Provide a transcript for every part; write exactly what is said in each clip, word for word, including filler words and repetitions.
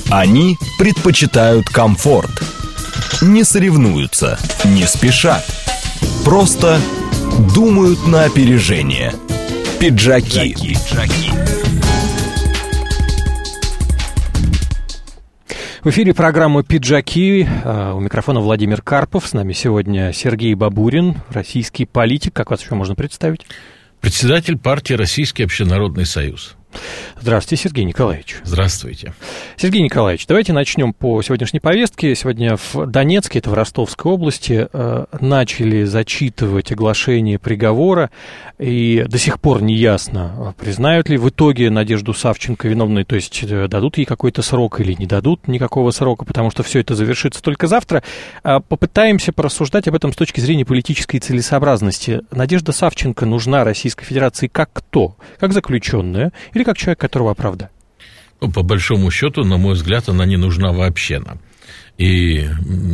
Они предпочитают комфорт. Не соревнуются, не спешат. Просто думают на опережение. Пиджаки. В эфире программа «Пиджаки». У микрофона Владимир Карпов. С нами сегодня Сергей Бабурин, российский политик. Как вас еще можно представить? Председатель партии «Российский общенародный союз». Здравствуйте, Сергей Николаевич. Здравствуйте. Сергей Николаевич, давайте начнем по сегодняшней повестке. Сегодня в Донецке, это в Ростовской области, э, начали зачитывать оглашение приговора, и до сих пор не ясно, признают ли в итоге Надежду Савченко виновной, то есть дадут ей какой-то срок или не дадут никакого срока, потому что все это завершится только завтра. А попытаемся порассуждать об этом с точки зрения политической целесообразности. Надежда Савченко нужна Российской Федерации как кто? Как заключенная или как человек, которого оправдали? Ну, по большому счету, на мой взгляд, она не нужна вообще нам. И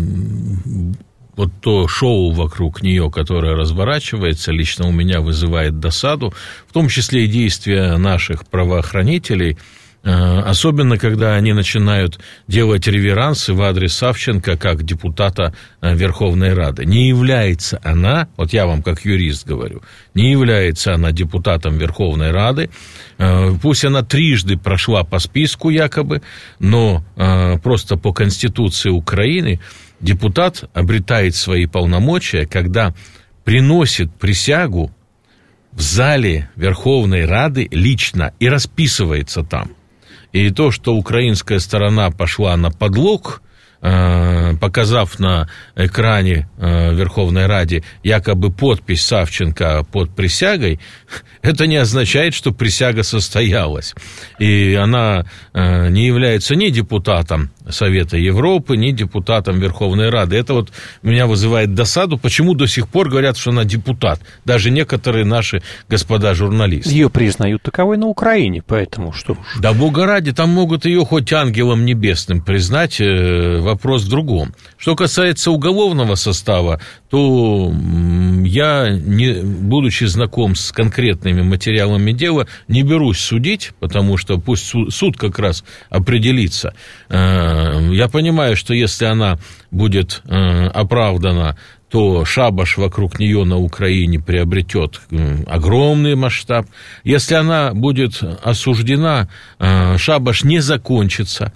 вот то шоу вокруг нее, которое разворачивается, лично у меня вызывает досаду, в том числе и действия наших правоохранителей, особенно когда они начинают делать реверансы в адрес Савченко как депутата Верховной Рады. Не является она, вот я вам как юрист говорю, не является она депутатом Верховной Рады. Пусть она трижды прошла по списку якобы, но просто по Конституции Украины депутат обретает свои полномочия, когда приносит присягу в зале Верховной Рады лично и расписывается там. И то, что украинская сторона пошла на подлог, показав на экране Верховной Раде якобы подпись Савченко под присягой, это не означает, что присяга состоялась. И она не является ни депутатом Совета Европы, ни депутатом Верховной Рады. Это вот меня вызывает досаду, почему до сих пор говорят, что она депутат. Даже некоторые наши господа журналисты. Ее признают таковой на Украине, поэтому что? Да бога ради, там могут ее хоть ангелом небесным признать, вопрос в другом. Что касается уголовного состава, то я, не, будучи знаком с конкретными материалами дела, не берусь судить, потому что пусть суд как раз определится. Я понимаю, что если она будет оправдана, то шабаш вокруг нее на Украине приобретет огромный масштаб. Если она будет осуждена, шабаш не закончится.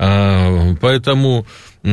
Поэтому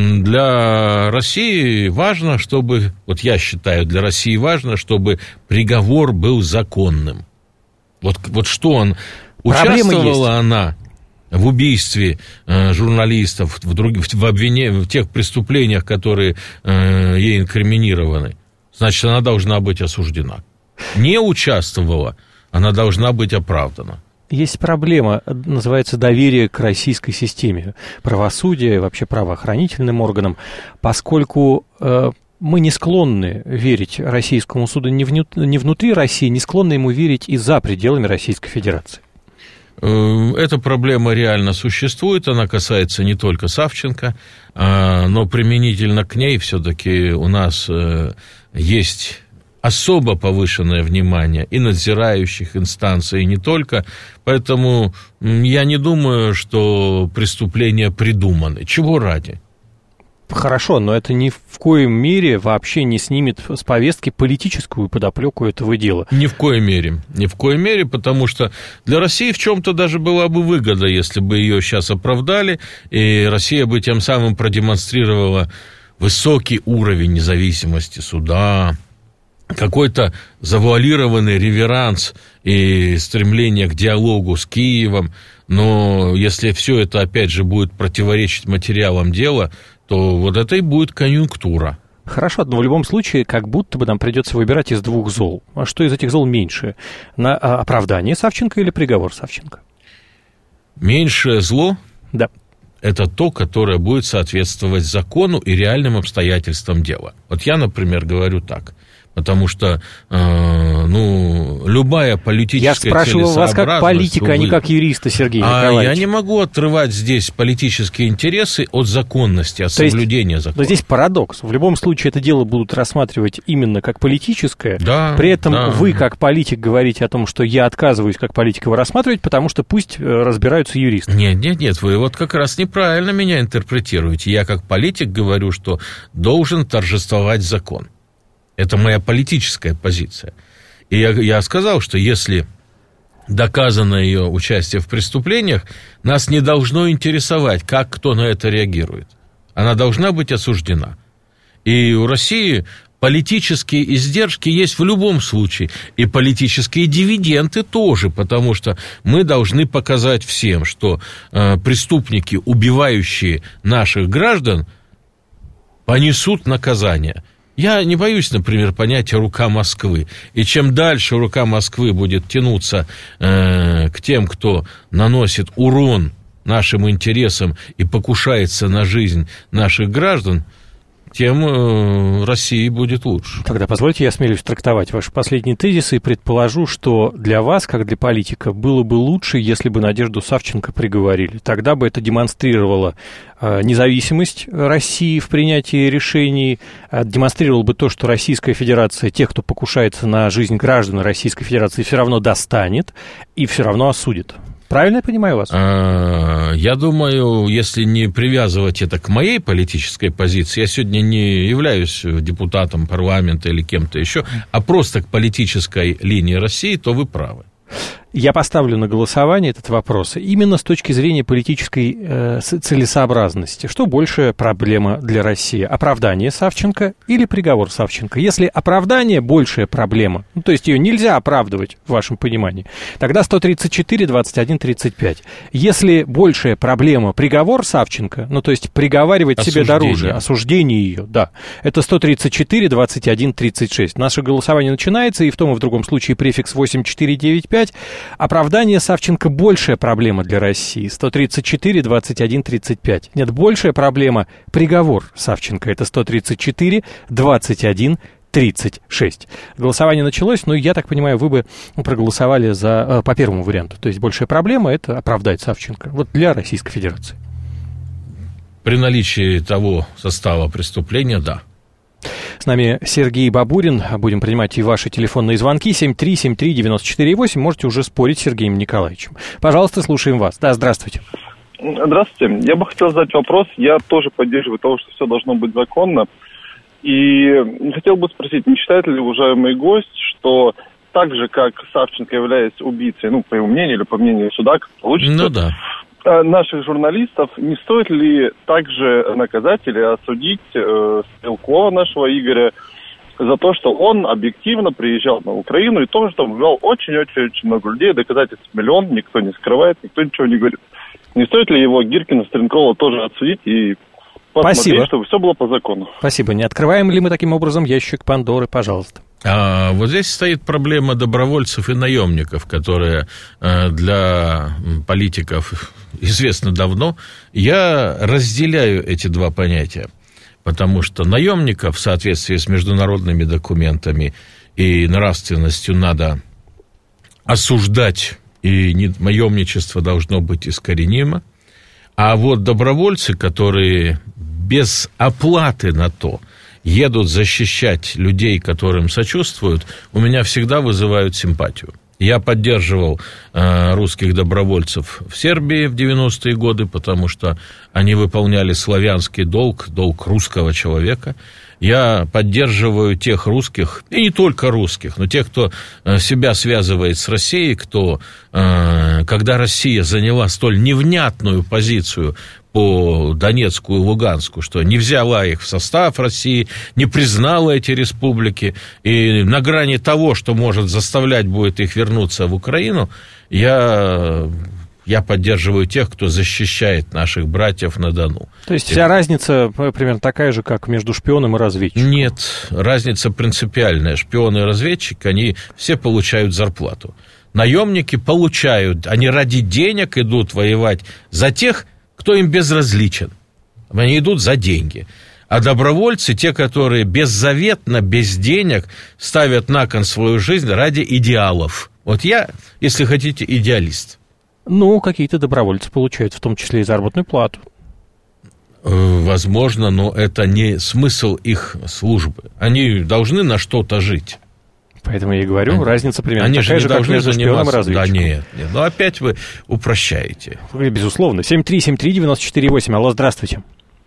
для России важно, чтобы, вот я считаю, для России важно, чтобы приговор был законным. Вот, вот что он, участвовала она в убийстве э, журналистов, в, других, в, обвине, в тех преступлениях, которые э, ей инкриминированы, значит, она должна быть осуждена. Не участвовала, она должна быть оправдана. Есть проблема, называется доверие к российской системе правосудия, вообще правоохранительным органам, поскольку э, мы не склонны верить российскому суду не, вну, не внутри России, не склонны ему верить и за пределами Российской Федерации. Эта проблема реально существует, она касается не только Савченко, но применительно к ней все-таки у нас есть особо повышенное внимание и надзирающих инстанций, и не только, поэтому я не думаю, что преступления придуманы. Чего ради? Хорошо, но это ни в коем мере вообще не снимет с повестки политическую подоплеку этого дела. Ни в коей мере. Ни в коей мере, потому что для России в чем-то даже была бы выгода, если бы ее сейчас оправдали, и Россия бы тем самым продемонстрировала высокий уровень независимости суда, какой-то завуалированный реверанс и стремление к диалогу с Киевом. Но если все это, опять же, будет противоречить материалам дела, то вот это и будет конъюнктура. Хорошо, но в любом случае, как будто бы нам придется выбирать из двух зол. А что из этих зол меньше? На оправдание Савченко или приговор Савченко? Меньшее зло? Да. Это то, которое будет соответствовать закону и реальным обстоятельствам дела. Вот я, например, говорю так. Потому что, э, ну, любая политическая целесообразность... Я спрашивал вас как политика, вы... а не как юриста, Сергей а Николаевич. Я не могу отрывать здесь политические интересы от законности, от То соблюдения есть, закона. Но здесь парадокс. В любом случае это дело будут рассматривать именно как политическое. Да, При этом да. вы, как политик, говорите о том, что я отказываюсь как политик его рассматривать, потому что пусть разбираются юристы. Нет, нет, нет, вы вот как раз неправильно меня интерпретируете. Я как политик говорю, что должен торжествовать закон. Это моя политическая позиция. И я, я сказал, что если доказано ее участие в преступлениях, нас не должно интересовать, как кто на это реагирует. Она должна быть осуждена. И у России политические издержки есть в любом случае. И политические дивиденды тоже, потому что мы должны показать всем, что э, преступники, убивающие наших граждан, понесут наказание. Я не боюсь, например, понятия «рука Москвы». И чем дальше рука Москвы будет тянуться э, к тем, кто наносит урон нашим интересам и покушается на жизнь наших граждан, тем э, России будет лучше. Тогда позвольте, я осмелюсь трактовать ваши последние тезисы и предположу, что для вас, как для политика, было бы лучше, если бы Надежду Савченко приговорили. Тогда бы это демонстрировало э, независимость России в принятии решений, э, демонстрировало бы то, что Российская Федерация, тех, кто покушается на жизнь граждан Российской Федерации, все равно достанет и все равно осудит. Правильно я понимаю вас? Я думаю, если не привязывать это к моей политической позиции, я сегодня не являюсь депутатом парламента или кем-то еще, а просто к политической линии России, то вы правы. Я поставлю на голосование этот вопрос именно с точки зрения политической э, целесообразности. Что большая проблема для России? Оправдание Савченко или приговор Савченко? Если оправдание большая проблема, ну, то есть ее нельзя оправдывать, в вашем понимании, тогда сто тридцать четыре двадцать один тридцать пять. Если большая проблема приговор Савченко, ну, то есть приговаривать себе дороже, осуждение ее, да, это сто тридцать четыре двадцать один тридцать шесть. Наше голосование начинается, и в том и в другом случае префикс восемь четыре девять пять. Оправдание Савченко большая проблема для России. сто тридцать четыре двадцать один тридцать пять. Нет, большая проблема приговор Савченко. Это сто тридцать четыре двадцать один тридцать шесть. Голосование началось, но я так понимаю, вы бы проголосовали за, по первому варианту. То есть большая проблема — это оправдать Савченко. Вот для Российской Федерации. При наличии того состава преступления, да. С нами Сергей Бабурин. Будем принимать и ваши телефонные звонки. семь три семь три девять четыре восемь. Можете уже спорить с Сергеем Николаевичем. Пожалуйста, слушаем вас. Да, здравствуйте. Здравствуйте. Я бы хотел задать вопрос. Я тоже поддерживаю того, что все должно быть законно. И хотел бы спросить, не считает ли уважаемый гость, что так же, как Савченко является убийцей, ну, по его мнению или по мнению суда, как получится, ну, да. наших журналистов, не стоит ли также наказать или осудить э, Стрелкова, нашего Игоря, за то, что он объективно приезжал на Украину и тоже там убивал очень-очень-очень много людей, доказательств миллион, никто не скрывает, никто ничего не говорит. Не стоит ли его, Гиркина, Стрелкова, тоже отсудить и посмотреть, Спасибо. чтобы все было по закону? Спасибо. Не открываем ли мы таким образом ящик Пандоры, пожалуйста? А вот здесь стоит проблема добровольцев и наемников, которая для политиков известна давно. Я разделяю эти два понятия, потому что наемников в соответствии с международными документами и нравственностью надо осуждать, и наемничество должно быть искоренимо. А вот добровольцы, которые без оплаты на то едут защищать людей, которым сочувствуют, у меня всегда вызывают симпатию. Я поддерживал э, русских добровольцев в Сербии в девяностые годы, потому что они выполняли славянский долг, долг русского человека. Я поддерживаю тех русских, и не только русских, но тех, кто э, себя связывает с Россией, кто, э, когда Россия заняла столь невнятную позицию по Донецку и Луганску, что не взяла их в состав России, не признала эти республики, и на грани того, что может заставлять будет их вернуться в Украину, я, я поддерживаю тех, кто защищает наших братьев на Дону. То есть вся разница примерно такая же, как между шпионом и разведчиком? Нет, разница принципиальная. Шпион и разведчик, они все получают зарплату. Наемники получают, они ради денег идут воевать за тех, кто им безразличен. Они идут за деньги. А добровольцы, те, которые беззаветно, без денег ставят на кон свою жизнь ради идеалов. Вот я, если хотите, идеалист. Ну, какие-то добровольцы получают, в том числе и заработную плату. Возможно, но это не смысл их службы. Они должны на что-то жить. Поэтому я и говорю, они, разница примерно они такая же, же, как между шпионом и разведчиком. Да нет, нет, но опять вы упрощаете. Безусловно. семь три семь три девять четыре восемь. Алло, здравствуйте.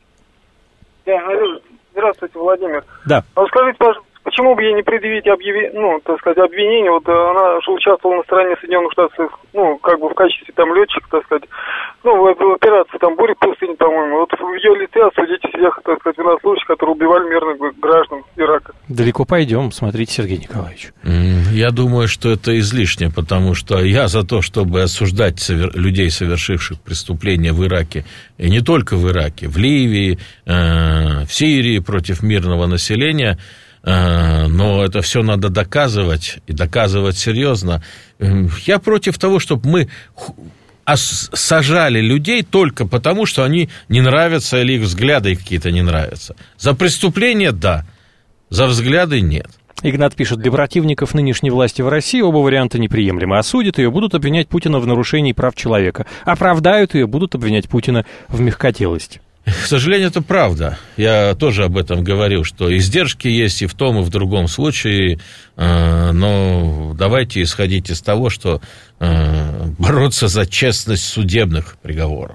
Да, алло, здравствуйте, Владимир. Да. А скажите, пожалуйста, почему бы ей не предъявить объяви... ну, так сказать, обвинение? Вот она же участвовала на стороне Соединенных Штатов, ну, как бы в качестве там летчика, так сказать, ну, в операции там «Буря пустыни», по-моему. Вот в ее лице осудите всех, так сказать, военнослужащих, которые убивали мирных граждан Ирака. Далеко пойдем, смотрите, Сергей Николаевич. Я думаю, что это излишне, потому что я за то, чтобы осуждать совер... людей, совершивших преступления в Ираке, и не только в Ираке, в Ливии, э, в Сирии против мирного населения. Но это все надо доказывать, и доказывать серьезно. Я против того, чтобы мы сажали людей только потому, что они не нравятся или их взгляды какие-то не нравятся. За преступление – да, за взгляды – нет. Игнат пишет, для противников нынешней власти в России оба варианта неприемлемы. Осудят ее, будут обвинять Путина в нарушении прав человека. Оправдают ее, будут обвинять Путина в мягкотелости. К сожалению, это правда. Я тоже об этом говорил, что издержки есть и в том, и в другом случае. Но давайте исходить из того, что бороться за честность судебных приговоров.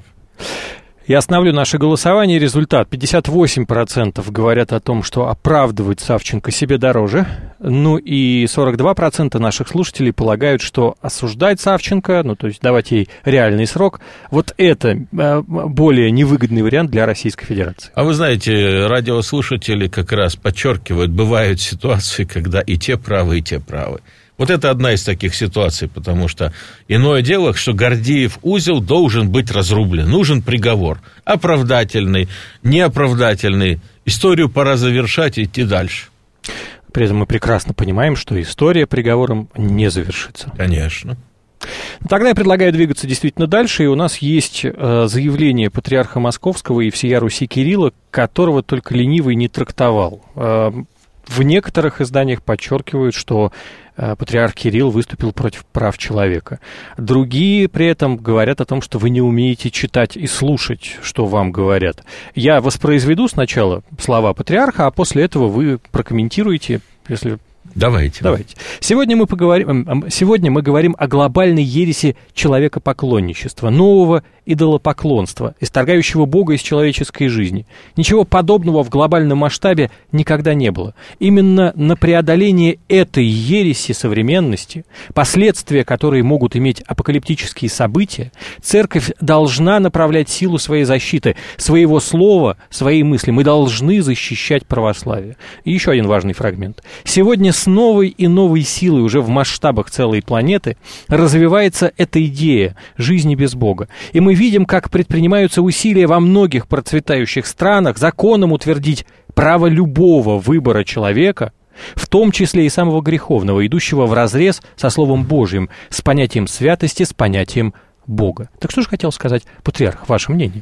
Я остановлю наше голосование. Результат. пятьдесят восемь процентов говорят о том, что оправдывать Савченко себе дороже. Ну и сорок два процента наших слушателей полагают, что осуждать Савченко, ну то есть давать ей реальный срок, вот это более невыгодный вариант для Российской Федерации. А вы знаете, радиослушатели как раз подчеркивают, бывают ситуации, когда и те правы, и те правы. Вот это одна из таких ситуаций, потому что иное дело, что Гордиев узел должен быть разрублен. Нужен приговор. Оправдательный, неоправдательный. Историю пора завершать и идти дальше. При этом мы прекрасно понимаем, что история приговором не завершится. Конечно. Тогда я предлагаю двигаться действительно дальше, и у нас есть э, заявление патриарха Московского и всея Руси Кирилла, которого только ленивый не трактовал. Э, в некоторых изданиях подчеркивают, что э, патриарх Кирилл выступил против прав человека. Другие при этом говорят о том, что вы не умеете читать и слушать, что вам говорят. Я воспроизведу сначала слова патриарха, а после этого вы прокомментируете, если... Давайте. Давайте. Сегодня мы, поговорим, сегодня мы говорим о глобальной ереси человекопоклонничества, нового идолопоклонства, исторгающего Бога из человеческой жизни. Ничего подобного в глобальном масштабе никогда не было. Именно на преодоление этой ереси современности, последствия, которые могут иметь апокалиптические события, церковь должна направлять силу своей защиты, своего слова, своей мысли. Мы должны защищать православие. И еще один важный фрагмент. Сегодня с новой и новой силой уже в масштабах целой планеты развивается эта идея жизни без Бога. И мы видим, как предпринимаются усилия во многих процветающих странах законом утвердить право любого выбора человека, в том числе и самого греховного, идущего вразрез со Словом Божьим, с понятием святости, с понятием Бога. Так что же хотел сказать патриарх, ваше мнение?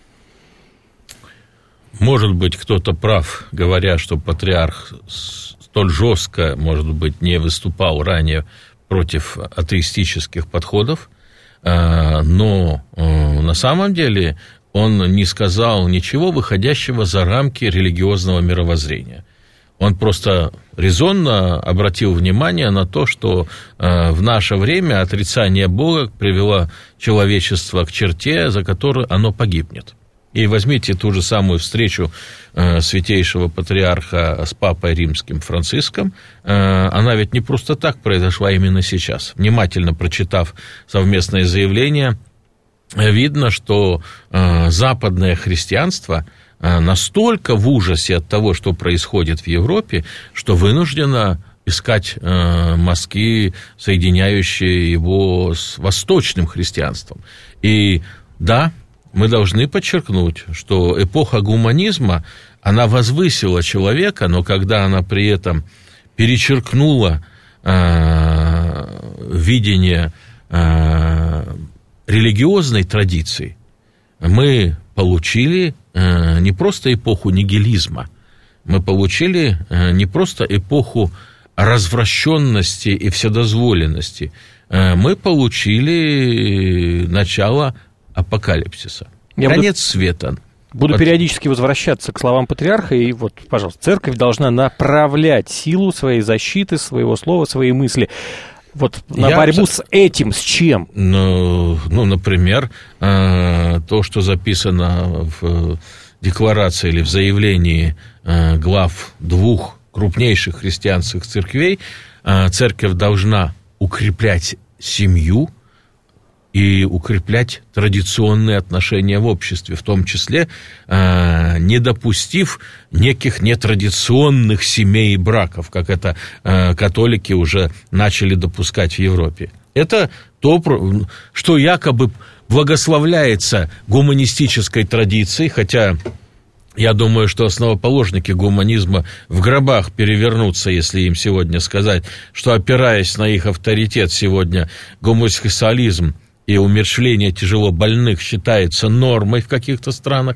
Может быть, кто-то прав, говоря, что патриарх столь жестко, может быть, не выступал ранее против атеистических подходов, но на самом деле он не сказал ничего, выходящего за рамки религиозного мировоззрения. Он просто резонно обратил внимание на то, что в наше время отрицание Бога привело человечество к черте, за которой оно погибнет. И возьмите ту же самую встречу э, святейшего патриарха с папой римским Франциском. Э, она ведь не просто так произошла именно сейчас. Внимательно прочитав совместное заявление, э, видно, что э, западное христианство э, настолько в ужасе от того, что происходит в Европе, что вынуждено искать э, мостки, соединяющие его с восточным христианством. И да, мы должны подчеркнуть, что эпоха гуманизма, она возвысила человека, но когда она при этом перечеркнула э, видение э, религиозной традиции, мы получили не просто эпоху нигилизма, мы получили не просто эпоху развращенности и вседозволенности, мы получили начало апокалипсиса. Я Конец буду, света. Буду вот. периодически возвращаться к словам патриарха, и вот, пожалуйста, церковь должна направлять силу своей защиты, своего слова, своей мысли. Вот на Я борьбу абсолютно... с этим, с чем? Ну, ну, например, то, что записано в декларации или в заявлении глав двух крупнейших христианских церквей, церковь должна укреплять семью и укреплять традиционные отношения в обществе, в том числе э, не допустив неких нетрадиционных семей и браков, как это э, католики уже начали допускать в Европе. Это то, что якобы благословляется гуманистической традицией, хотя я думаю, что основоположники гуманизма в гробах перевернутся, если им сегодня сказать, что, опираясь на их авторитет, сегодня гомосексуализм и умерщвление тяжело больных считается нормой в каких-то странах.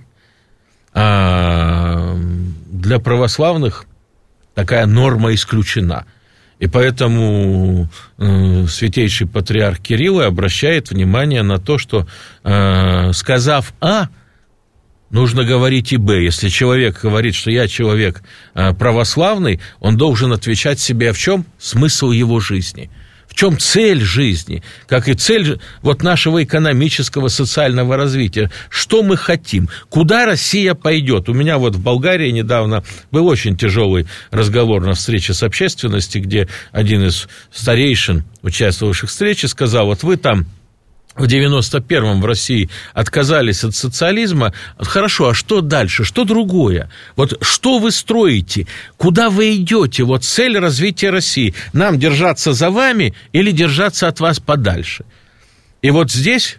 А для православных такая норма исключена. И поэтому э, святейший патриарх Кирилл обращает внимание на то, что, э, сказав «А», нужно говорить и «Б». Если человек говорит, что я человек э, православный, он должен отвечать себе, в чем смысл его жизни. В чем цель жизни, как и цель вот нашего экономического, социального развития. Что мы хотим? Куда Россия пойдет? У меня вот в Болгарии недавно был очень тяжелый разговор на встрече с общественностью, где один из старейшин, участвовавших в встрече, сказал, вот вы там в девяносто первом в России отказались от социализма, хорошо, а что дальше, что другое? Вот что вы строите, куда вы идете, вот цель развития России, нам держаться за вами или держаться от вас подальше? И вот здесь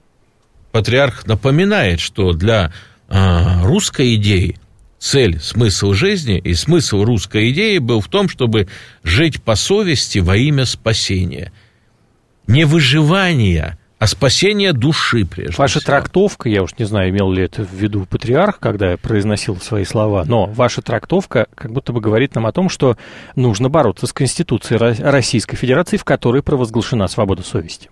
патриарх напоминает, что для э, русской идеи цель, смысл жизни и смысл русской идеи был в том, чтобы жить по совести во имя спасения, не выживания, а спасение души, прежде Ваша всего. трактовка, я уж не знаю, имел ли это в виду патриарх, когда произносил свои слова, но ваша трактовка как будто бы говорит нам о том, что нужно бороться с Конституцией Российской Федерации, в которой провозглашена свобода совести.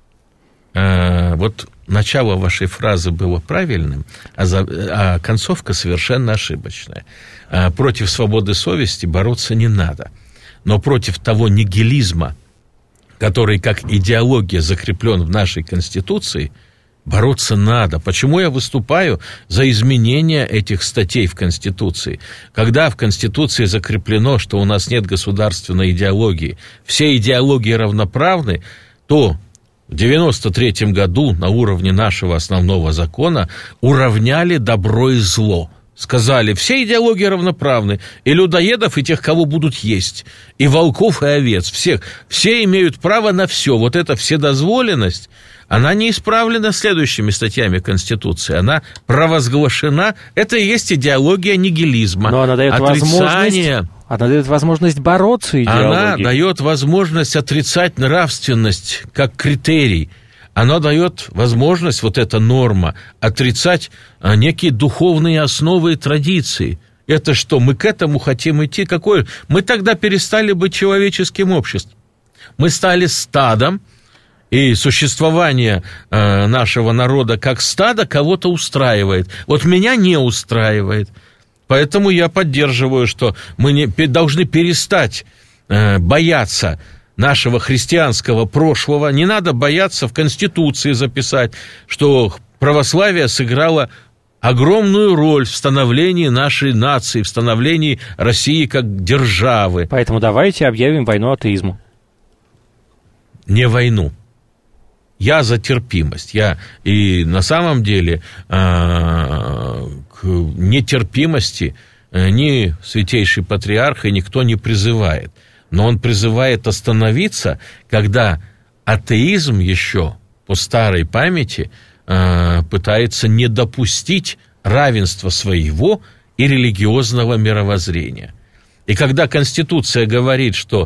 А, вот начало вашей фразы было правильным, а, за, а концовка совершенно ошибочная. А, против свободы совести бороться не надо, но против того нигилизма, который как идеология закреплен в нашей Конституции, бороться надо. Почему я выступаю за изменение этих статей в Конституции? Когда в Конституции закреплено, что у нас нет государственной идеологии, все идеологии равноправны, то в девяносто третьем году на уровне нашего основного закона уравняли добро и зло. Сказали, все идеологии равноправны, и людоедов, и тех, кого будут есть, и волков, и овец, всех. Все имеют право на все. Вот эта вседозволенность, она не исправлена следующими статьями Конституции. Она провозглашена, это и есть идеология нигилизма. Но она дает возможность, она дает возможность бороться идеологией. Она дает возможность отрицать нравственность как критерий. Она дает возможность, вот эта норма, отрицать а, некие духовные основы и традиции. Это что, мы к этому хотим идти? Какое? Мы тогда перестали быть человеческим обществом. Мы стали стадом, и существование а, нашего народа как стада кого-то устраивает. Вот меня не устраивает. Поэтому я поддерживаю, что мы не, должны перестать а, бояться нашего христианского прошлого. Не надо бояться в Конституции записать, что православие сыграло огромную роль в становлении нашей нации, в становлении России как державы. Поэтому давайте объявим войну атеизму. Не войну. Я за терпимость. Я и на самом деле к нетерпимости ни святейший патриарх и никто не призывает. Но он призывает остановиться, когда атеизм еще по старой памяти э, пытается не допустить равенства своего и религиозного мировоззрения. И когда Конституция говорит, что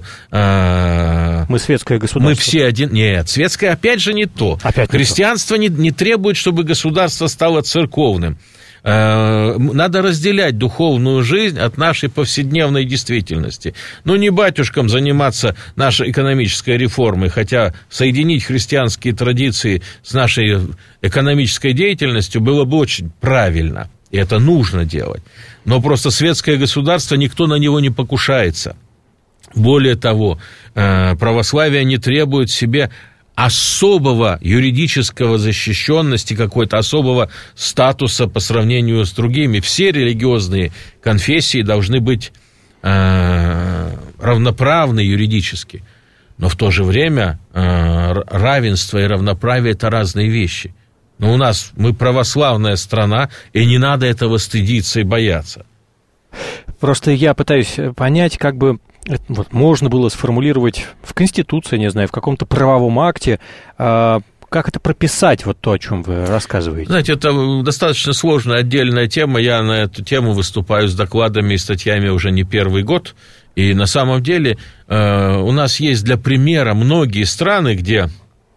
э, мы светское государство, мы все один... Нет, светское опять же не то. Опять Христианство не, не требует, чтобы государство стало церковным. Надо разделять духовную жизнь от нашей повседневной действительности. Ну, не батюшкам заниматься нашей экономической реформой, хотя соединить христианские традиции с нашей экономической деятельностью было бы очень правильно, и это нужно делать. Но просто светское государство, никто на него не покушается. Более того, православие не требует себе особого юридического защищенности, какой-то особого статуса по сравнению с другими. Все религиозные конфессии должны быть э, равноправны юридически. Но в то же время э, равенство и равноправие – это разные вещи. Но у нас, мы православная страна, и не надо этого стыдиться и бояться. Просто я пытаюсь понять, как бы вот, можно было сформулировать в Конституции, не знаю, в каком-то правовом акте, э, как это прописать, вот то, о чем вы рассказываете. Знаете, это достаточно сложная отдельная тема. Я на эту тему выступаю с докладами и статьями уже не первый год. И на самом деле э, у нас есть для примера многие страны, где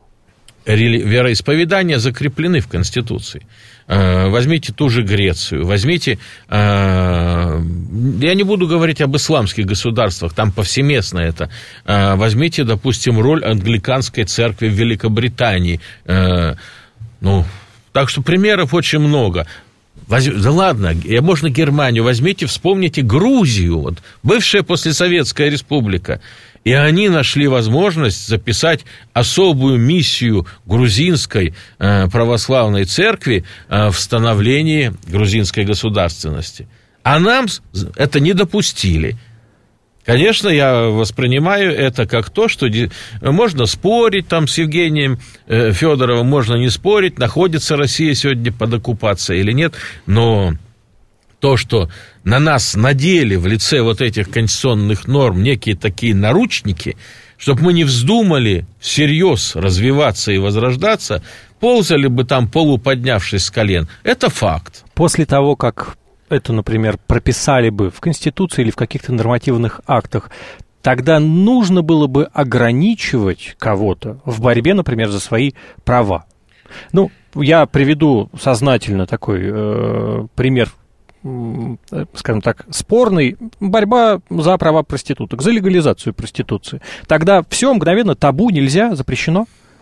вероисповедания закреплены в Конституции. Возьмите ту же Грецию, возьмите, я не буду говорить об исламских государствах, там повсеместно это, возьмите, допустим, роль англиканской церкви в Великобритании, ну, так что примеров очень много. Да ладно, можно Германию, возьмите, вспомните Грузию, вот, бывшая послесоветская республика. И они нашли возможность записать особую миссию грузинской э, православной церкви э, в становлении грузинской государственности. А нам это не допустили. Конечно, я воспринимаю это как то, что можно спорить там с Евгением э, Федоровым, можно не спорить, находится Россия сегодня под оккупацией или нет, но то, что на нас надели в лице вот этих конституционных норм некие такие наручники, чтобы мы не вздумали всерьез развиваться и возрождаться, ползали бы там, полуподнявшись с колен, это факт. После того, как это, например, прописали бы в Конституции или в каких-то нормативных актах, тогда нужно было бы ограничивать кого-то в борьбе, например, за свои права. Ну, я приведу сознательно такой э, пример, скажем так, спорный, борьба за права проституток, за легализацию проституции. Тогда все мгновенно табу, нельзя, запрещено.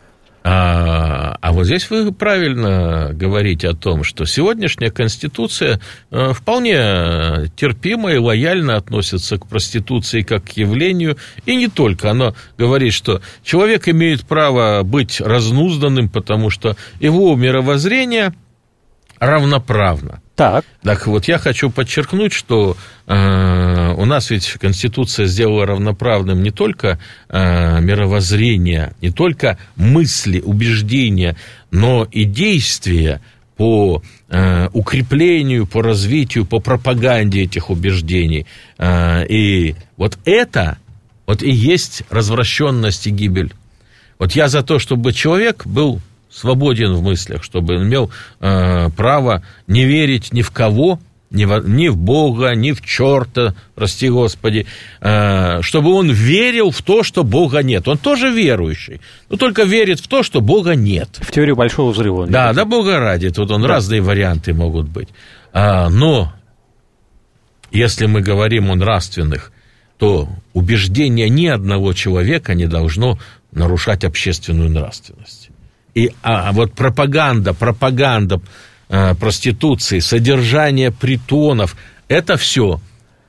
А, а вот здесь вы правильно говорите о том, что сегодняшняя Конституция вполне терпимо и лояльно относится к проституции как к явлению, и не только. Она говорит, что человек имеет право быть разнузданным, потому что его мировоззрение равноправно. Так. Так вот, я хочу подчеркнуть, что э, у нас ведь Конституция сделала равноправным не только э, мировоззрение, не только мысли, убеждения, но и действия по э, укреплению, по развитию, по пропаганде этих убеждений. Э, и вот это вот и есть развращенность и гибель. Вот я за то, чтобы человек был свободен в мыслях, чтобы он имел э, право не верить ни в кого, ни в, ни в Бога, ни в черта, прости Господи, э, чтобы он верил в то, что Бога нет. Он тоже верующий, но только верит в то, что Бога нет. В теорию Большого Взрыва. Да, да, Бога ради, тут он, да. Разные варианты могут быть. А, но если мы говорим о нравственных, то убеждение ни одного человека не должно нарушать общественную нравственность. И, а вот пропаганда, пропаганда э, проституции, содержание притонов, это все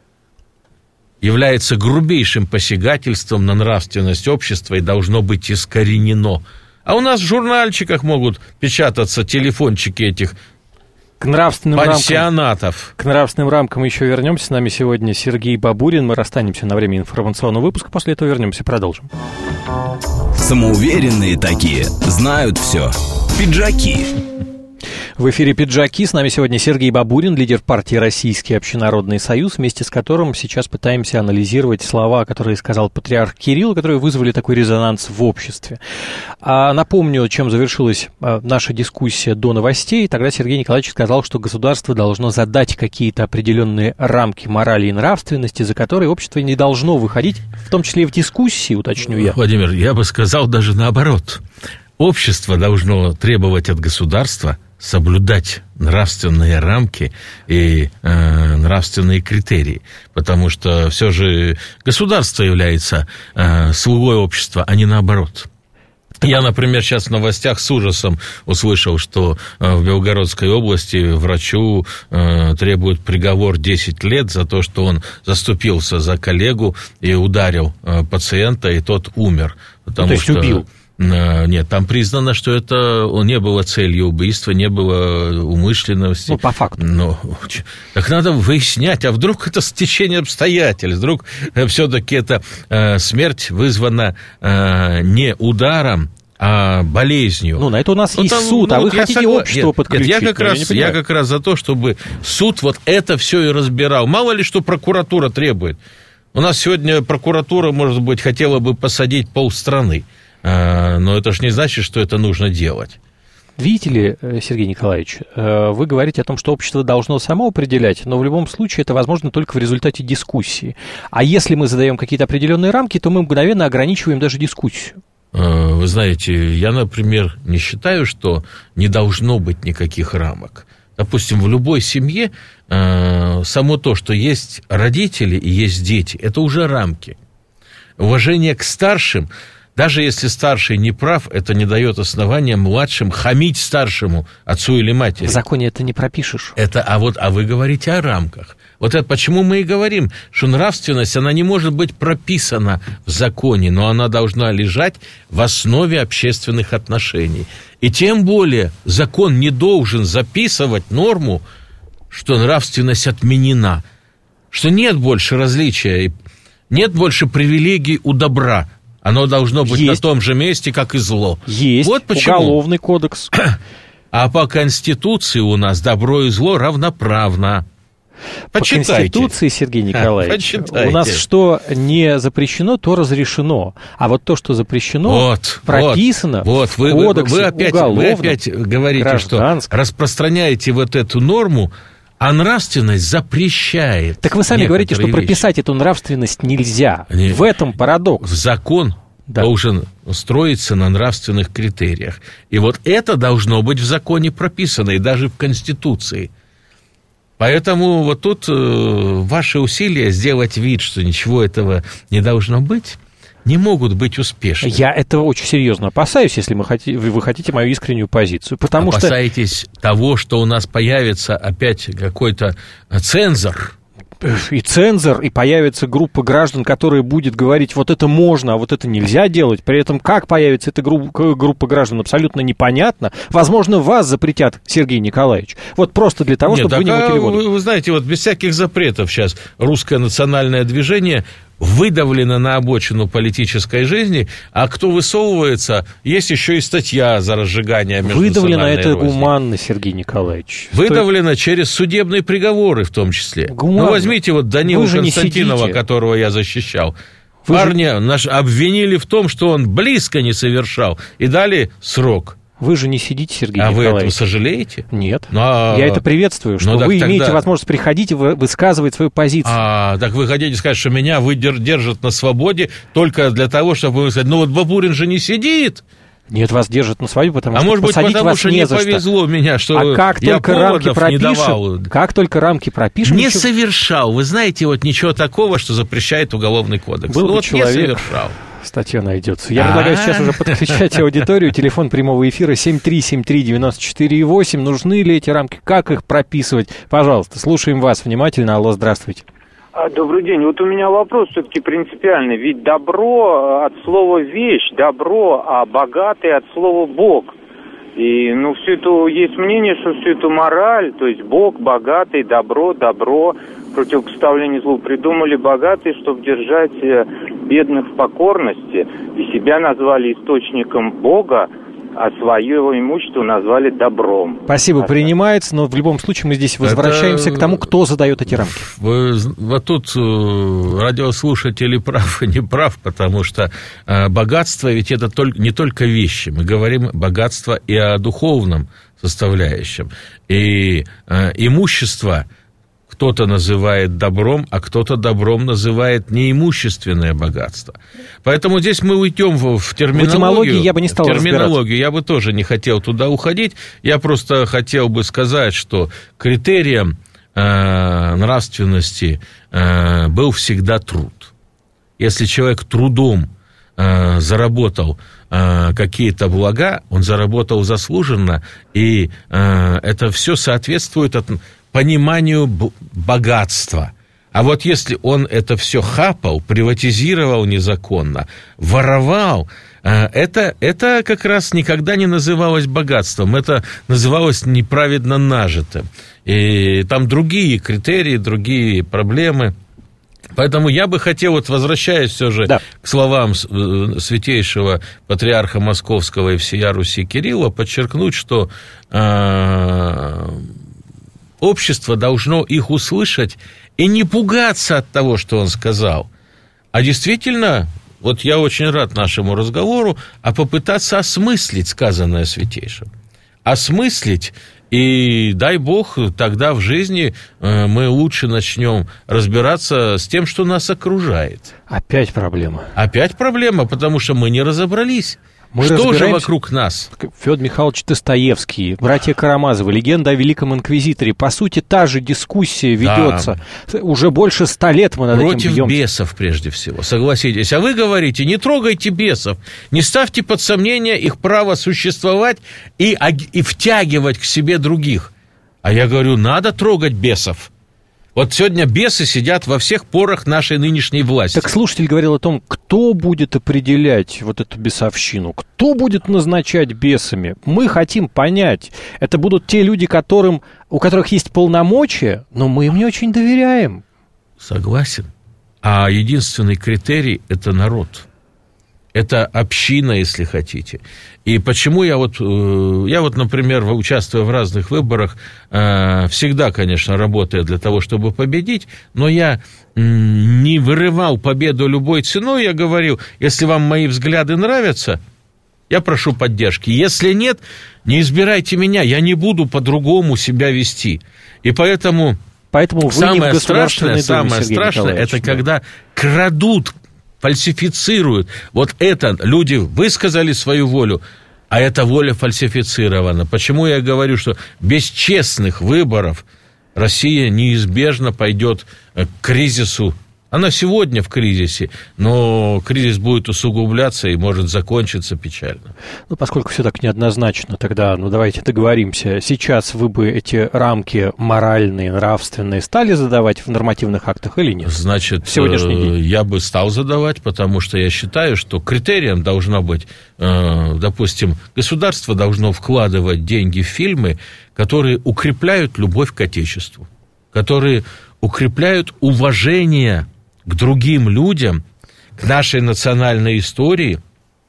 является грубейшим посягательством на нравственность общества и должно быть искоренено. А у нас в журнальчиках могут печататься телефончики этих к нравственным пансионатов. Рамкам, к нравственным рамкам еще вернемся. С нами сегодня Сергей Бабурин. Мы расстанемся на время информационного выпуска. После этого вернемся и продолжим. Самоуверенные такие, знают все. Пиджаки. В эфире «Пиджаки». С нами сегодня Сергей Бабурин, лидер партии «Российский общенародный союз», вместе с которым сейчас пытаемся анализировать слова, которые сказал патриарх Кирилл, которые вызвали такой резонанс в обществе. А напомню, чем завершилась наша дискуссия до новостей. Тогда Сергей Николаевич сказал, что государство должно задать какие-то определенные рамки морали и нравственности, за которые общество не должно выходить, в том числе и в дискуссии, уточню я. Владимир, я бы сказал даже наоборот. общество должно требовать от государства соблюдать нравственные рамки и э, нравственные критерии, потому что все же государство является э, слугой общества, а не наоборот. Я, например, сейчас в новостях с ужасом услышал, что в Белгородской области врачу э, требуют приговор десять лет за то, что он заступился за коллегу и ударил э, пациента, и тот умер. Потому ну, то есть что... убил? Нет, там признано, что это не было целью убийства, не было умышленности. Ну, по факту. Но, так надо выяснять, а вдруг это стечение обстоятельств, вдруг все-таки эта э, смерть вызвана э, не ударом, а болезнью. Ну, на это у нас ну, есть там, суд, ну, а вы вот хотите согла... общество нет, подключить. Нет, я, как раз, я, я как раз за то, чтобы суд вот это все и разбирал. Мало ли, что прокуратура требует. У нас сегодня прокуратура, может быть, хотела бы посадить полстраны. Но это же не значит, что это нужно делать. Видите ли, Сергей Николаевич, вы говорите о том, что общество должно само определять, но в любом случае это возможно только в результате дискуссии. А если мы задаем какие-то определенные рамки, то мы мгновенно ограничиваем даже дискуссию. Вы знаете, я, например, не считаю, что не должно быть никаких рамок. Допустим, в любой семье само то, что есть родители и есть дети, это уже рамки. Уважение к старшим. Даже если старший не прав, это не дает основания младшим хамить старшему отцу или матери. В законе это не пропишешь. Это, а вот, а вы говорите о рамках. Вот это почему мы и говорим, что нравственность, она не может быть прописана в законе, но она должна лежать в основе общественных отношений. И тем более закон не должен записывать норму, что нравственность отменена, что нет больше различия, нет больше привилегий у добра. Оно должно быть есть. На том же месте, как и зло. Есть вот почему. Уголовный кодекс. А по Конституции у нас добро и зло равноправно. По Почитайте. Конституции, Сергей Николаевич, Почитайте. У нас что не запрещено, то разрешено. А вот то, что запрещено, вот, прописано вот, в вот. кодексе вы, вы, опять, вы опять говорите, что распространяете вот эту норму, а нравственность запрещает. Так вы сами говорите, что вещи. прописать эту нравственность нельзя. Не, в этом парадокс. Закон да. должен строиться на нравственных критериях. И вот это должно быть в законе прописано, и даже в Конституции. Поэтому вот тут э, ваши усилия сделать вид, что ничего этого не должно быть, не могут быть успешны. Я этого очень серьезно опасаюсь, если мы хоти, вы хотите мою искреннюю позицию. Потому Опасаетесь что... того, что у нас появится опять какой-то цензор. И цензор, и появится группа граждан, которая будет говорить, вот это можно, а вот это нельзя делать. При этом, как появится эта группа, группа граждан, абсолютно непонятно. Возможно, вас запретят, Сергей Николаевич. Вот просто для того, Нет, чтобы вы не мутили воду. Вы, вы знаете, вот без всяких запретов сейчас русское национальное движение выдавлено на обочину политической жизни, а кто высовывается, есть еще и статья за разжигание межнациональной Выдавлено это розни. Гуманно, Сергей Николаевич. Выдавлено Что... через судебные приговоры в том числе. Гуманно. Ну, возьмите вот Данилу Константинова, которого я защищал. Вы Парня же... наш обвинили в том, что он близко не совершал, и дали срок. Вы же не сидите, Сергей а Николаевич. А вы этого сожалеете? Нет. Но... Я это приветствую, что ну, вы тогда... имеете возможность приходить и высказывать свою позицию. А, так вы хотите сказать, что меня выдержат на свободе только для того, чтобы вы сказали, ну вот Бабурин же не сидит. Нет, вас держат на свадьбу, потому а что может быть, посадить потому вас что не не за повезло что. меня, что а как я только рамки пропишем, не давал. Как только рамки пропишем... Не ничего... совершал. Вы знаете, вот ничего такого, что запрещает Уголовный кодекс. Был ну, бы вот человек... не совершал. Статья найдется. Я предлагаю сейчас уже подключать аудиторию. Телефон прямого эфира семь три семь три девять четыре восемь. Нужны ли эти рамки? Как их прописывать? Пожалуйста, слушаем вас внимательно. Алло, здравствуйте. Добрый день. Вот у меня вопрос все-таки принципиальный. Ведь добро от слова вещь, добро, а богатый от слова бог. И, ну, все это, есть мнение, что всю эту мораль, то есть бог, богатый, добро, добро, противопоставление злу придумали богатые, чтобы держать бедных в покорности, и себя назвали источником Бога, а свое имущество назвали добром. Спасибо, а принимается, но в любом случае мы здесь возвращаемся Это... к тому, кто задает эти рамки. Вы, вот тут радиослушатель прав и не прав, потому что богатство ведь это только, не только вещи, мы говорим богатство и о духовном составляющем. И имущество... кто-то называет добром, а кто-то добром называет неимущественное богатство. Поэтому здесь мы уйдем в, в терминологию. В этимологии я бы не стал В терминологию разбираться. Я бы тоже не хотел туда уходить. Я просто хотел бы сказать, что критерием э, нравственности э, был всегда труд. Если человек трудом э, заработал э, какие-то блага, он заработал заслуженно, и э, это все соответствует от, пониманию б- богатства. А вот если он это все хапал, приватизировал незаконно, воровал, э, это, это как раз никогда не называлось богатством, это называлось неправедно нажитым. И там другие критерии, другие проблемы. Поэтому я бы хотел, вот возвращаясь все же да. к словам святейшего патриарха Московского и всея Руси Кирилла, подчеркнуть, что э, общество должно их услышать и не пугаться от того, что он сказал, а действительно, вот я очень рад нашему разговору, а попытаться осмыслить сказанное святейшим. Осмыслить. И дай бог, тогда в жизни мы лучше начнем разбираться с тем, что нас окружает. Опять проблема. Опять проблема, потому что мы не разобрались. Мы что же вокруг нас? Федор Михайлович Достоевский, братья Карамазовы, легенда о Великом Инквизиторе. По сути, та же дискуссия ведется. Да. Уже больше ста лет мы над Против этим бьемся. Бесов, прежде всего, согласитесь. А вы говорите, не трогайте бесов, не ставьте под сомнение их право существовать и, и втягивать к себе других. А я говорю, надо трогать бесов. Вот сегодня бесы сидят во всех порах нашей нынешней власти. Так слушатель говорил о том, кто будет определять вот эту бесовщину, кто будет назначать бесами. Мы хотим понять, это будут те люди, которым, у которых есть полномочия, но мы им не очень доверяем. Согласен. А единственный критерий – это народ. Это община, если хотите. И почему я вот, я вот, например, участвуя в разных выборах, всегда, конечно, работаю для того, чтобы победить, но я не вырывал победу любой ценой, я говорил, если вам мои взгляды нравятся, я прошу поддержки. Если нет, не избирайте меня, я не буду по-другому себя вести. И поэтому, поэтому самое страшное, самое страшное, это когда крадут, фальсифицируют. Вот это люди высказали свою волю, а эта воля фальсифицирована. Почему я говорю, что без честных выборов Россия неизбежно пойдет к кризису. Она сегодня в кризисе, но кризис будет усугубляться и может закончиться печально. Ну, поскольку все так неоднозначно, тогда, ну, давайте договоримся. Сейчас вы бы эти рамки моральные, нравственные стали задавать в нормативных актах или нет? Значит, я бы стал задавать, потому что я считаю, что критерием должно быть, допустим, государство должно вкладывать деньги в фильмы, которые укрепляют любовь к Отечеству, которые укрепляют уважение к другим людям, к нашей национальной истории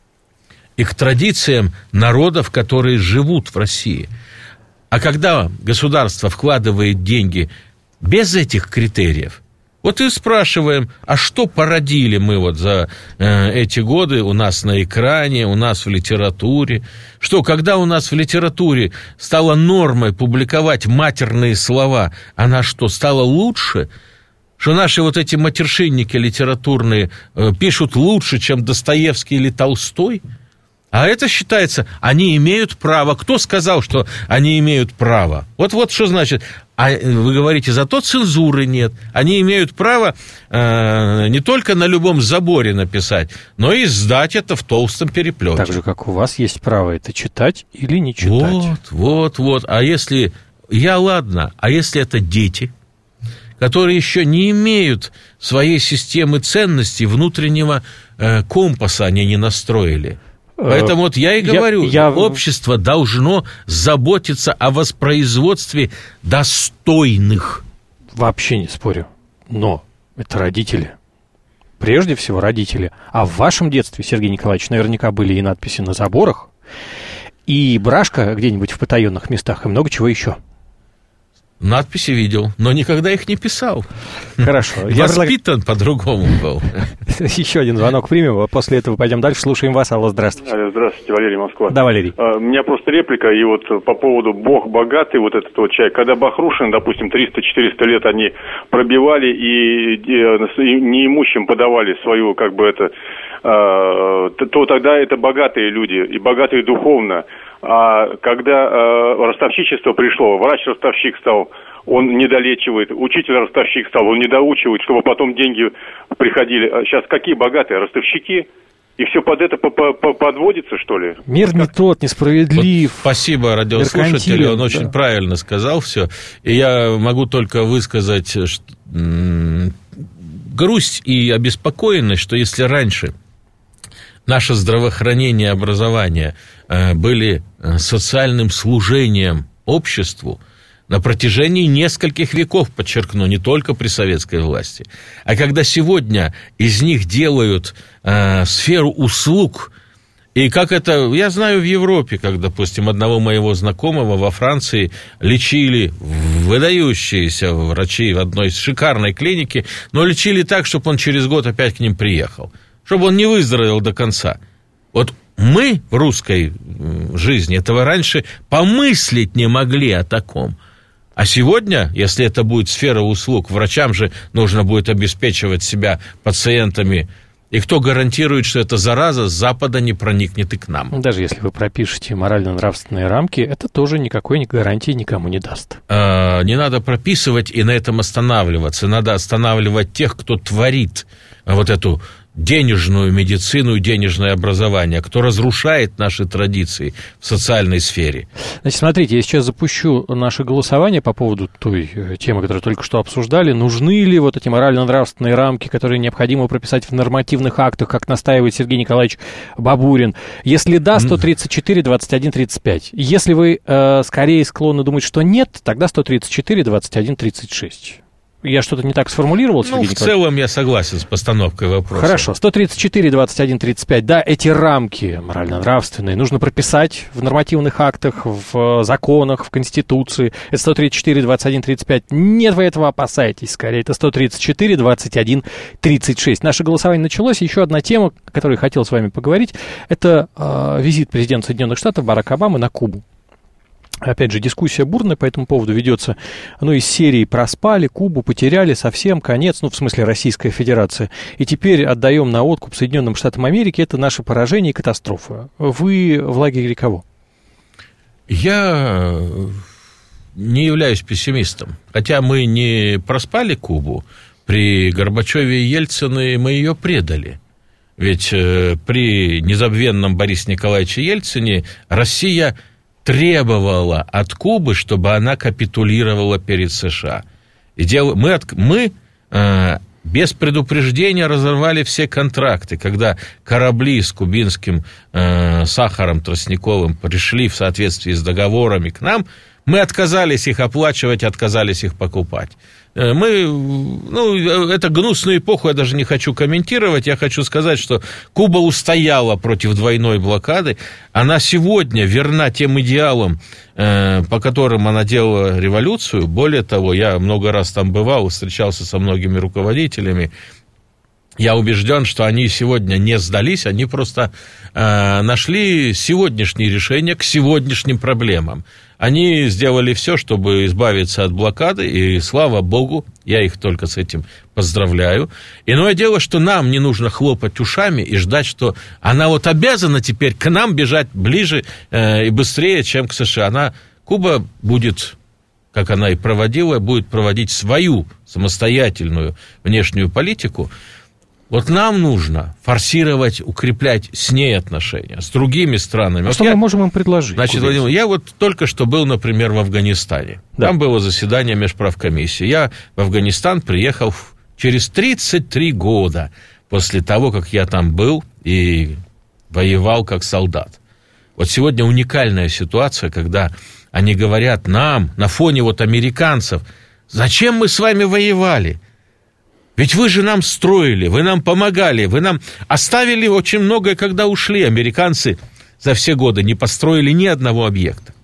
и к традициям народов, которые живут в России. А когда государство вкладывает деньги без этих критериев, вот и спрашиваем, а что породили мы вот за э, эти годы у нас на экране, у нас в литературе? Что, когда у нас в литературе стало нормой публиковать матерные слова, она что, стала лучше? Что наши вот эти матершинники литературные э, пишут лучше, чем Достоевский или Толстой? А это считается, они имеют право. Кто сказал, что они имеют право? Вот, вот что значит. А вы говорите, зато цензуры нет. Они имеют право э, не только на любом заборе написать, но и сдать это в толстом переплете. Так же, как у вас есть право это читать или не читать. Вот, вот, вот. А если... Я ладно, а если это дети, которые еще не имеют своей системы ценностей, внутреннего э, компаса они не настроили? Поэтому вот я и говорю, я, я... общество должно заботиться о воспроизводстве достойных. Вообще не спорю. Но это родители. Прежде всего родители. А в вашем детстве, Сергей Николаевич, наверняка были и надписи на заборах, и брашка где-нибудь в потаенных местах, и много чего еще. Надписи видел, но никогда их не писал. Хорошо. Воспитан по-другому был. Еще один звонок примем, а после этого пойдем дальше. Слушаем вас. Алло, здравствуйте. Алло, здравствуйте, Валерий, Москва. Да, Валерий. А, у меня просто реплика, и вот по поводу Бог богатый, вот этот вот человек. Когда Бахрушин, допустим, триста-четыреста лет они пробивали и, и неимущим подавали свою, как бы это, а, то, то тогда это богатые люди, и богатые духовно. А когда э, ростовщичество пришло, врач-ростовщик стал, он недолечивает, учитель-ростовщик стал, он недоучивает, чтобы потом деньги приходили. А сейчас какие богатые? Ростовщики? И все под это подводится, что ли? Мир не тот, несправедлив. Вот спасибо радиослушателю, он очень да. правильно сказал все. И я могу только высказать что, м- грусть и обеспокоенность, что если раньше наше здравоохранение и образование э, были социальным служением обществу на протяжении нескольких веков, подчеркну, не только при советской власти, а когда сегодня из них делают э, сферу услуг, и как это, я знаю в Европе, как, допустим, одного моего знакомого во Франции лечили выдающиеся врачи в одной шикарной клинике, но лечили так, чтобы он через год опять к ним приехал, чтобы он не выздоровел до конца. Вот мы в русской жизни этого раньше помыслить не могли о таком. А сегодня, если это будет сфера услуг, врачам же нужно будет обеспечивать себя пациентами. И кто гарантирует, что эта зараза с Запада не проникнет и к нам? Даже если вы пропишете морально-нравственные рамки, это тоже никакой гарантии никому не даст. А, не надо прописывать и на этом останавливаться. Надо останавливать тех, кто творит вот эту денежную медицину и денежное образование, кто разрушает наши традиции в социальной сфере. Значит, смотрите, я сейчас запущу наше голосование по поводу той темы, которую только что обсуждали. Нужны ли вот эти морально-нравственные рамки, которые необходимо прописать в нормативных актах, как настаивает Сергей Николаевич Бабурин? Если да, сто тридцать четыре двадцать один тридцать пять. Если вы э, скорее склонны думать, что нет, тогда сто тридцать четыре двадцать один тридцать шесть. Я что-то не так сформулировал, Сергей Николаевич? Ну, в целом я согласен с постановкой вопроса. Хорошо. сто тридцать четыре двадцать один тридцать пять. Да, эти рамки морально-нравственные нужно прописать в нормативных актах, в законах, в Конституции. Это сто тридцать четыре двадцать один тридцать пять. Нет, вы этого опасаетесь, скорее. Это сто тридцать четыре двадцать один тридцать шесть. Наше голосование началось. Еще одна тема, о которой я хотел с вами поговорить, это э, визит президента Соединенных Штатов Барака Обамы на Кубу. Опять же, дискуссия бурная по этому поводу ведется. Ну, из серии проспали, Кубу потеряли, совсем конец, ну, в смысле Российская Федерация. И теперь отдаем на откуп Соединенным Штатам Америки. Это наше поражение и катастрофа. Вы в лагере кого? Я не являюсь пессимистом. Хотя мы не проспали Кубу, при Горбачеве и Ельцине мы ее предали. Ведь э, при незабвенном Борисе Николаевиче Ельцине Россия требовала от Кубы, чтобы она капитулировала перед США. И дел... Мы, от... мы э, без предупреждения разорвали все контракты. Когда корабли с кубинским э, сахаром тростниковым пришли в соответствии с договорами к нам, мы отказались их оплачивать, отказались их покупать. Мы, ну, это гнусную эпоху я даже не хочу комментировать. Я хочу сказать, что Куба устояла против двойной блокады. Она сегодня верна тем идеалам, э, по которым она делала революцию. Более того, я много раз там бывал, встречался со многими руководителями. Я убежден, что они сегодня не сдались, они просто э, нашли сегодняшние решения к сегодняшним проблемам. Они сделали все, чтобы избавиться от блокады, и слава богу, я их только с этим поздравляю. Иное дело, что нам не нужно хлопать ушами и ждать, что она вот обязана теперь к нам бежать ближе э, и быстрее, чем к США. Она, Куба будет, как она и проводила, будет проводить свою самостоятельную внешнюю политику. Вот нам нужно форсировать, укреплять с ней отношения, с другими странами. А вот что я, мы можем им предложить? Значит, Владимир, я вот только что был, например, в Афганистане. Да. Там было заседание межправкомиссии. Я в Афганистан приехал через тридцать три года после того, как я там был и воевал как солдат. Вот сегодня уникальная ситуация, когда они говорят нам на фоне вот американцев: зачем мы с вами воевали? Ведь вы же нам строили, вы нам помогали, вы нам оставили очень многое, когда ушли. Американцы за все годы не построили ни одного объекта.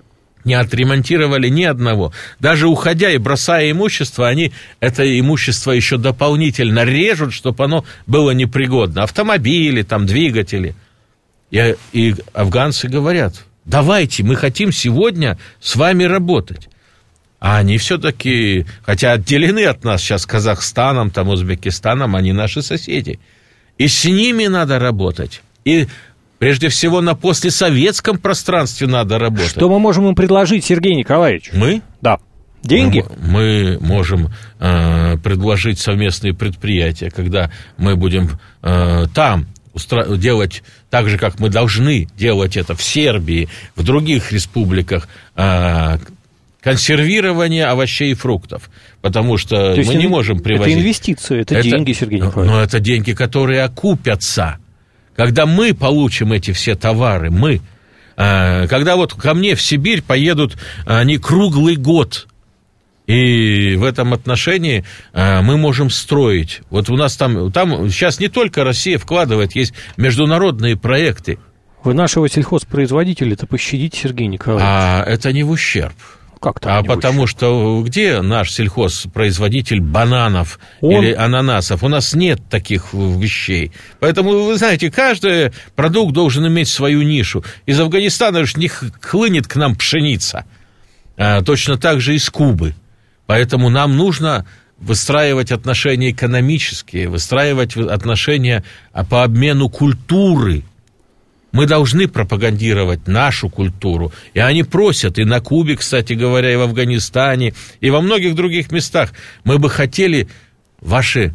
не отремонтировали ни одного. Даже уходя и бросая имущество, они это имущество еще дополнительно режут, чтобы оно было непригодно. Автомобили, там, двигатели. И, и афганцы говорят: давайте, мы хотим сегодня с вами работать. А они все-таки, хотя отделены от нас сейчас Казахстаном, там, Узбекистаном, они наши соседи. И с ними надо работать. И прежде всего на послесоветском пространстве надо работать. Что мы можем им предложить, Сергей Николаевич? Мы? Да. Деньги? Мы, мы можем э, предложить совместные предприятия, когда мы будем э, там устра- делать так же, как мы должны делать это в Сербии, в других республиках, э, консервирование овощей и фруктов, потому что мы не можем привозить. Это инвестиции, это, это деньги, Сергей Николаевич. Но это деньги, которые окупятся. Когда мы получим эти все товары, мы, э, когда вот ко мне в Сибирь поедут они круглый год, и в этом отношении э, мы можем строить. Вот у нас там, там сейчас не только Россия вкладывает, есть международные проекты. Вы нашего сельхозпроизводителя-то пощадите, Сергей Николаевич. А это не в ущерб. Как-то а потому что где наш сельхозпроизводитель бананов Он... или ананасов? У нас нет таких вещей. Поэтому, вы знаете, каждый продукт должен иметь свою нишу. Из Афганистана же не хлынет к нам пшеница. А, точно так же из Кубы. Поэтому нам нужно выстраивать отношения экономические, выстраивать отношения по обмену культуры. Мы должны пропагандировать нашу культуру. И они просят, и на Кубе, кстати говоря, и в Афганистане, и во многих других местах. Мы бы хотели ваши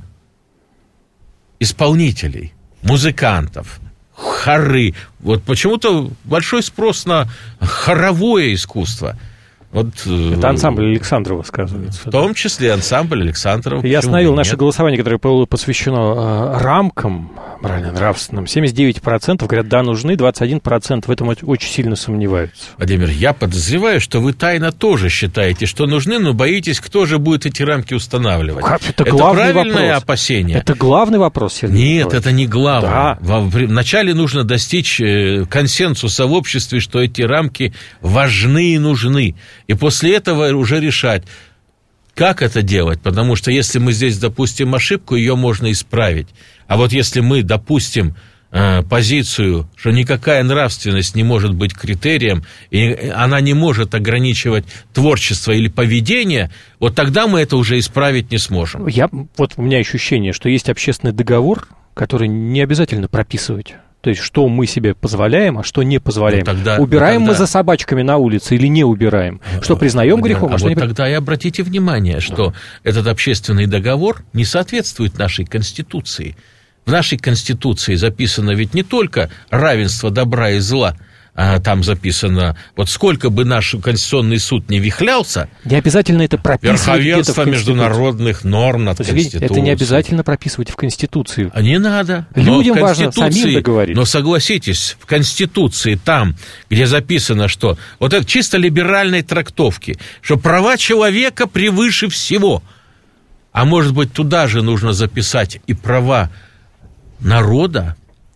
исполнителей, музыкантов, хоры. Вот почему-то большой спрос на хоровое искусство. Вот, это ансамбль Александрова, сказывается. В том числе ансамбль Александрова. Я остановил наше голосование, которое было посвящено э, рамкам морально-нравственным. семьдесят девять процентов говорят, да, нужны, двадцать один процент в этом очень сильно сомневаются. Владимир, я подозреваю, что вы тайно тоже считаете, что нужны, но боитесь, кто же будет эти рамки устанавливать. Как? Это, это главный правильное вопрос. опасение. Это главный вопрос, Сергей Нет, Николаевич. это не главное. Да. Вначале нужно достичь консенсуса в обществе, что эти рамки важны и нужны. И после этого уже решать, как это делать. Потому что если мы здесь допустим ошибку, ее можно исправить. А вот если мы допустим э, позицию, что никакая нравственность не может быть критерием, и она не может ограничивать творчество или поведение, вот тогда мы это уже исправить не сможем. Я, вот у меня ощущение, что есть общественный договор, который не обязательно прописывать. То есть, что мы себе позволяем, а что не позволяем. Ну, тогда, убираем ну, тогда... мы за собачками на улице или не убираем? Что признаем грехом, а, а что вот не... тогда и обратите внимание, что да. этот общественный договор не соответствует нашей Конституции. В нашей Конституции записано ведь не только равенство добра и зла, а там записано, вот сколько бы наш Конституционный суд не вихлялся, не обязательно это прописывать верховенство международных норм над Конституцией. Это не обязательно прописывать в Конституции. А не надо. Людям важно самим договориться. Но согласитесь, в Конституции, там, где записано, что вот это чисто либеральной трактовки, что права человека превыше всего. А может быть, туда же нужно записать и права народа,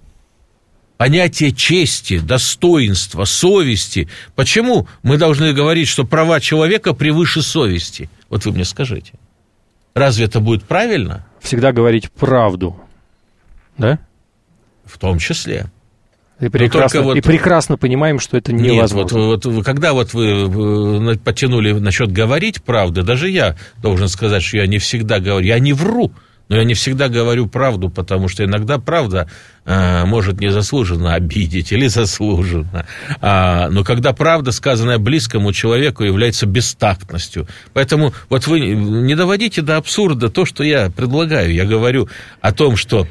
понятие чести, достоинства, совести. Почему мы должны говорить, что права человека превыше совести? Вот вы мне скажите. Разве это будет правильно? Всегда говорить правду, да? В том числе. И прекрасно, вот... и прекрасно понимаем, что это невозможно. Нет, вот, вот, когда вот вы потянули насчет говорить правду, даже я должен сказать, что я не всегда говорю, я не вру. Но я не всегда говорю правду, потому что иногда правда э, может незаслуженно обидеть или заслуженно. А, но когда правда, сказанная близкому человеку, является бестактностью. Поэтому вот вы не доводите до абсурда то, что я предлагаю. Я говорю о том, что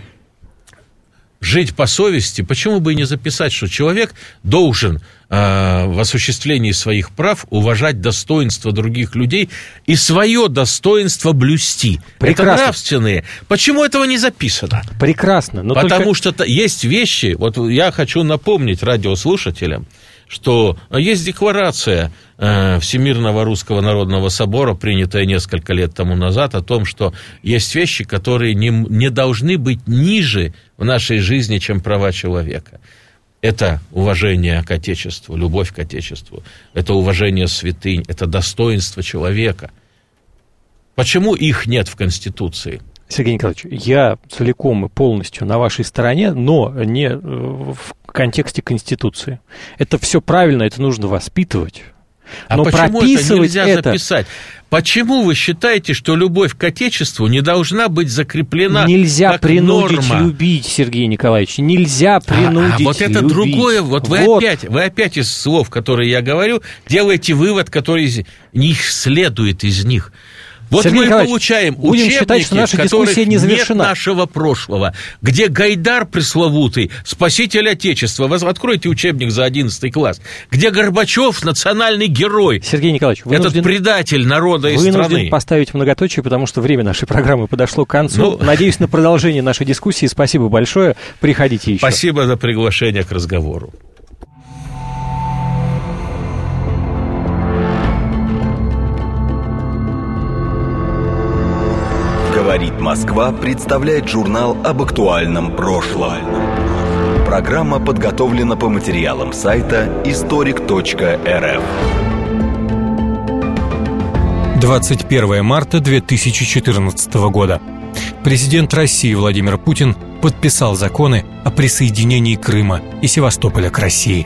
жить по совести, почему бы и не записать, что человек должен э, в осуществлении своих прав уважать достоинство других людей и свое достоинство блюсти. Прекрасно. Это нравственные. Почему этого не записано? Прекрасно. Но Потому только... что есть вещи, вот я хочу напомнить радиослушателям, что есть декларация э, Всемирного Русского Народного Собора, принятая несколько лет тому назад, о том, что есть вещи, которые не, не должны быть ниже в нашей жизни, чем права человека. Это уважение к Отечеству, любовь к Отечеству, это уважение святынь, это достоинство человека. Почему их нет в Конституции? Сергей Николаевич, я целиком и полностью на вашей стороне, но не в контексте Конституции. Это все правильно, это нужно воспитывать. А но почему это нельзя это... записать? Почему вы считаете, что любовь к Отечеству не должна быть закреплена нельзя как принудить норма? Любить, Сергей Николаевич, нельзя принудить любить. А, а вот это любить. другое, вот, вот. Вы, опять, вы опять из слов, которые я говорю, делаете вывод, который из них следует из них. Вот Сергей мы получаем будем учебники, считать, что наша в которых дискуссия не завершена. Нет нашего прошлого, где Гайдар пресловутый, спаситель Отечества, вы откройте учебник за одиннадцатый класс, где Горбачев национальный герой, Сергей Николаевич, вынужден, этот предатель народа и вынужден страны. поставить многоточие, потому что время нашей программы подошло к концу. Ну, Надеюсь на продолжение нашей дискуссии. Спасибо большое. Приходите еще. Спасибо за приглашение к разговору. «Говорит Москва» представляет журнал об актуальном прошлом. Программа подготовлена по материалам сайта историк точка эр эф. двадцать первое марта две тысячи четырнадцатого года. Президент России Владимир Путин подписал законы о присоединении Крыма и Севастополя к России.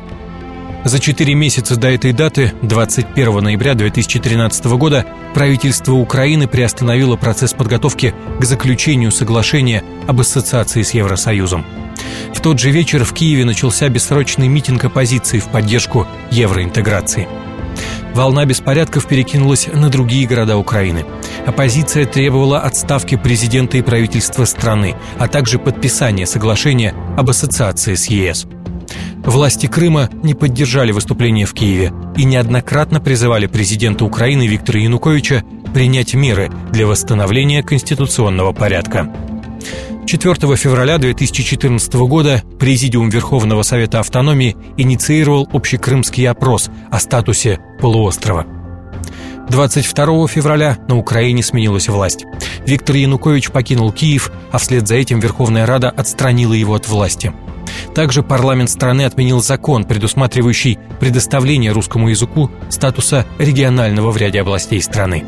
За четыре месяца до этой даты, двадцать первого ноября две тысячи тринадцатого года, правительство Украины приостановило процесс подготовки к заключению соглашения об ассоциации с Евросоюзом. В тот же вечер в Киеве начался бессрочный митинг оппозиции в поддержку евроинтеграции. Волна беспорядков перекинулась на другие города Украины. Оппозиция требовала отставки президента и правительства страны, а также подписания соглашения об ассоциации с е эс. Власти Крыма не поддержали выступление в Киеве и неоднократно призывали президента Украины Виктора Януковича принять меры для восстановления конституционного порядка. четвёртого февраля две тысячи четырнадцатого года Президиум Верховного Совета Автономии инициировал общекрымский опрос о статусе полуострова. двадцать второго февраля на Украине сменилась власть. Виктор Янукович покинул Киев, а вслед за этим Верховная Рада отстранила его от власти. Также парламент страны отменил закон, предусматривающий предоставление русскому языку статуса регионального в ряде областей страны.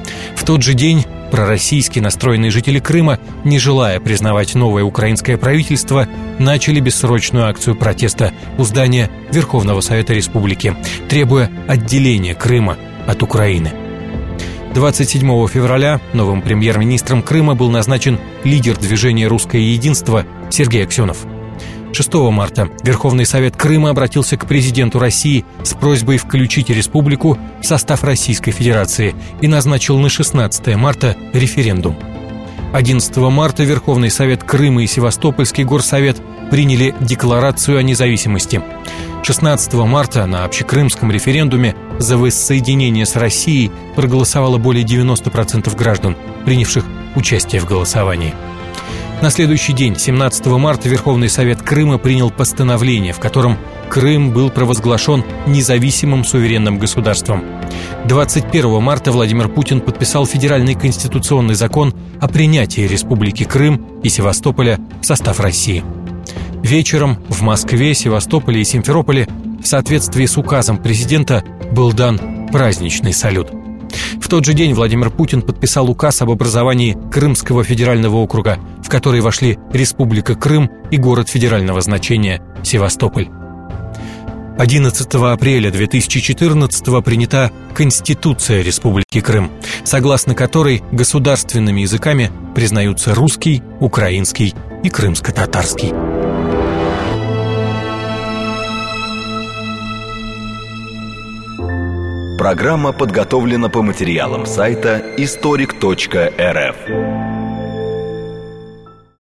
В тот же день пророссийски настроенные жители Крыма, не желая признавать новое украинское правительство, начали бессрочную акцию протеста у здания Верховного Совета Республики, требуя отделения Крыма от Украины. двадцать седьмого февраля новым премьер-министром Крыма был назначен лидер движения «Русское единство» Сергей Аксенов. шестого марта Верховный Совет Крыма обратился к президенту России с просьбой включить республику в состав Российской Федерации и назначил на шестнадцатого марта референдум. одиннадцатого марта Верховный Совет Крыма и Севастопольский горсовет приняли декларацию о независимости. шестнадцатого марта на общекрымском референдуме за воссоединение с Россией проголосовало более девяносто процентов граждан, принявших участие в голосовании. На следующий день, семнадцатого марта, Верховный Совет Крыма принял постановление, в котором Крым был провозглашен независимым суверенным государством. двадцать первого марта Владимир Путин подписал федеральный конституционный закон о принятии Республики Крым и Севастополя в состав России. Вечером в Москве, Севастополе и Симферополе в соответствии с указом президента был дан праздничный салют. В тот же день Владимир Путин подписал указ об образовании Крымского федерального округа, в который вошли Республика Крым и город федерального значения Севастополь. одиннадцатого апреля две тысячи четырнадцатого принята Конституция Республики Крым, согласно которой государственными языками признаются русский, украинский и крымско-татарский. Программа подготовлена по материалам сайта историк точка эр эф.